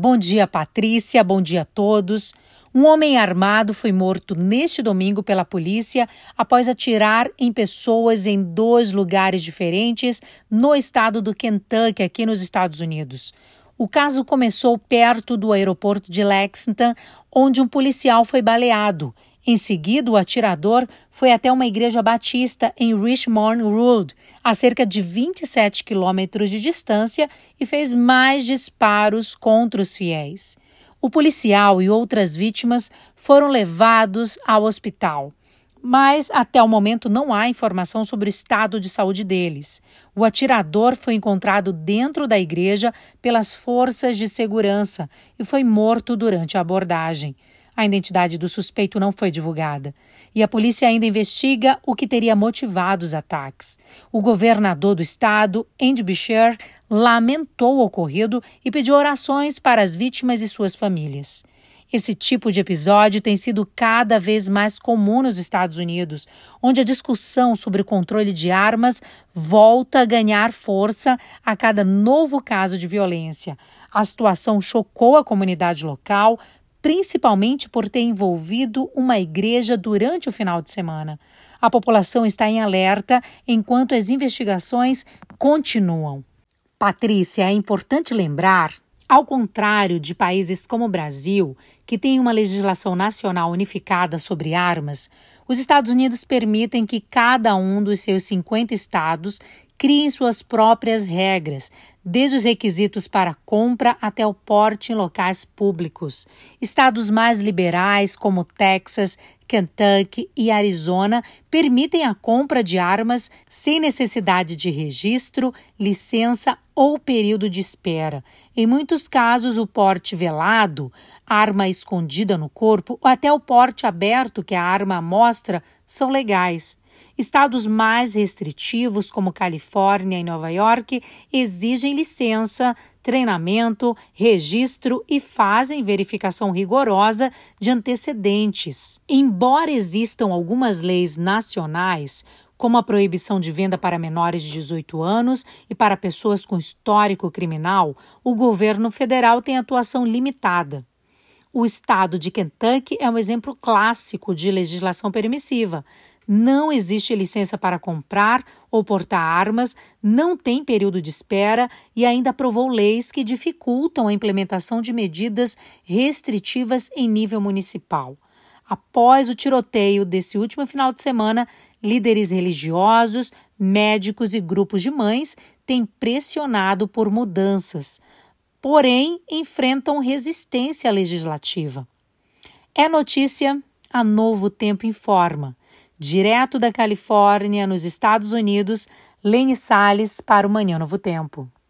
Bom dia, Patrícia. Bom dia a todos. Um homem armado foi morto neste domingo pela polícia após atirar em pessoas em 2 lugares diferentes no estado do Kentucky, aqui nos Estados Unidos. O caso começou perto do aeroporto de Lexington, onde um policial foi baleado. Em seguida, o atirador foi até uma igreja batista em Richmond Road, a cerca de 27 quilômetros de distância, e fez mais disparos contra os fiéis. O policial e outras vítimas foram levados ao hospital, mas até o momento não há informação sobre o estado de saúde deles. O atirador foi encontrado dentro da igreja pelas forças de segurança e foi morto durante a abordagem. A identidade do suspeito não foi divulgada e a polícia ainda investiga o que teria motivado os ataques. O governador do estado, Andy Beshear, lamentou o ocorrido e pediu orações para as vítimas e suas famílias. Esse tipo de episódio tem sido cada vez mais comum nos Estados Unidos, onde a discussão sobre o controle de armas volta a ganhar força a cada novo caso de violência. A situação chocou a comunidade local, principalmente por ter envolvido uma igreja durante o final de semana. A população está em alerta enquanto as investigações continuam. Patrícia, é importante lembrar, ao contrário de países como o Brasil, que tem uma legislação nacional unificada sobre armas, os Estados Unidos permitem que cada um dos seus 50 estados criem suas próprias regras, desde os requisitos para compra até o porte em locais públicos. Estados mais liberais, como Texas, Kentucky e Arizona, permitem a compra de armas sem necessidade de registro, licença ou período de espera. Em muitos casos, o porte velado, arma escondida no corpo, ou até o porte aberto que a arma mostra, são legais. Estados mais restritivos, como Califórnia e Nova York, exigem licença, treinamento, registro e fazem verificação rigorosa de antecedentes. Embora existam algumas leis nacionais, como a proibição de venda para menores de 18 anos e para pessoas com histórico criminal, o governo federal tem atuação limitada. O estado de Kentucky é um exemplo clássico de legislação permissiva. Não existe licença para comprar ou portar armas, não tem período de espera e ainda aprovou leis que dificultam a implementação de medidas restritivas em nível municipal. Após o tiroteio desse último final de semana, líderes religiosos, médicos e grupos de mães têm pressionado por mudanças, porém enfrentam resistência legislativa. É notícia, a Novo Tempo informa. Direto da Califórnia, nos Estados Unidos, Lene Salles para o Manhã Novo Tempo.